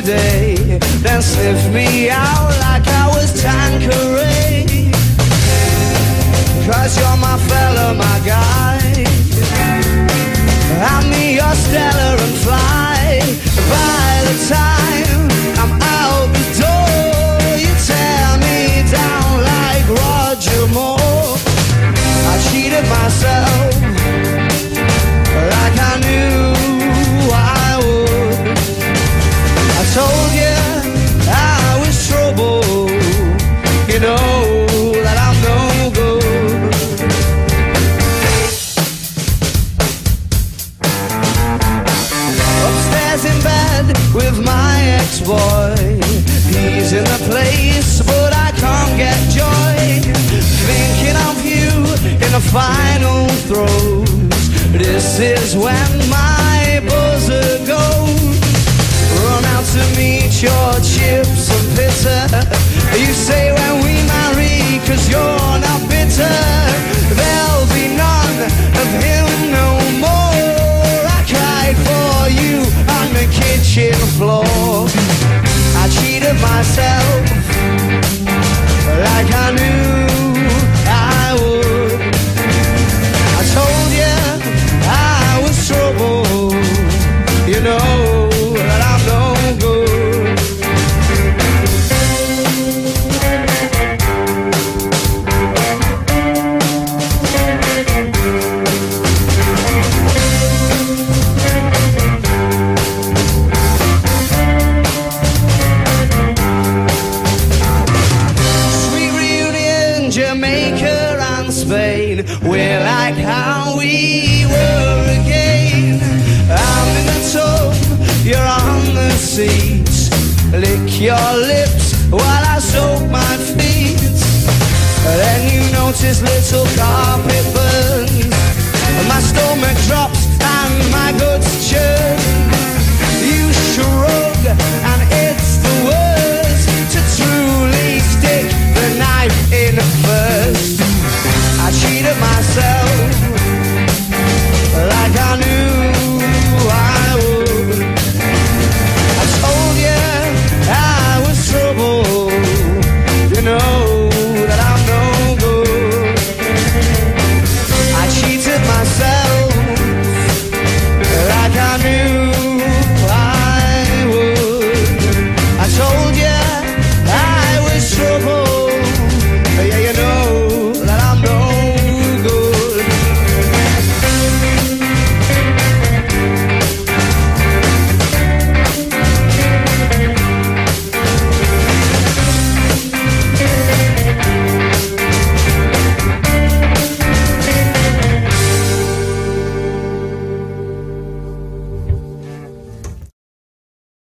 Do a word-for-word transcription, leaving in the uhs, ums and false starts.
today, then sniff me out like I was Tanqueray. Cause you're my fella, my guy. Hand me your Stella and fly. By the time I'm out the door, you tear me down like Roger Moore. I cheated myself like I knew I would. I told you I was trouble, you know that I'm no good. Upstairs in bed with my ex-boy, he's in the place but I can't get joy. Thinking of you in the final throes, this is when my buzzer goes. Run out to meet your chips and bitter. You say when we marry, cause you're not bitter, there'll be none of him no more. I cried for you on the kitchen floor. I cheated myself like I knew I would. I told you I was trouble, you know that I'm no good. Sweet reunion, Jamaica and Spain, we're like how we were again. I'm in the tub, you're on the seat. Lick your lips while I soak my feet. Then you notice little carpet burns. My stomach drops and my guts churn. You shrug and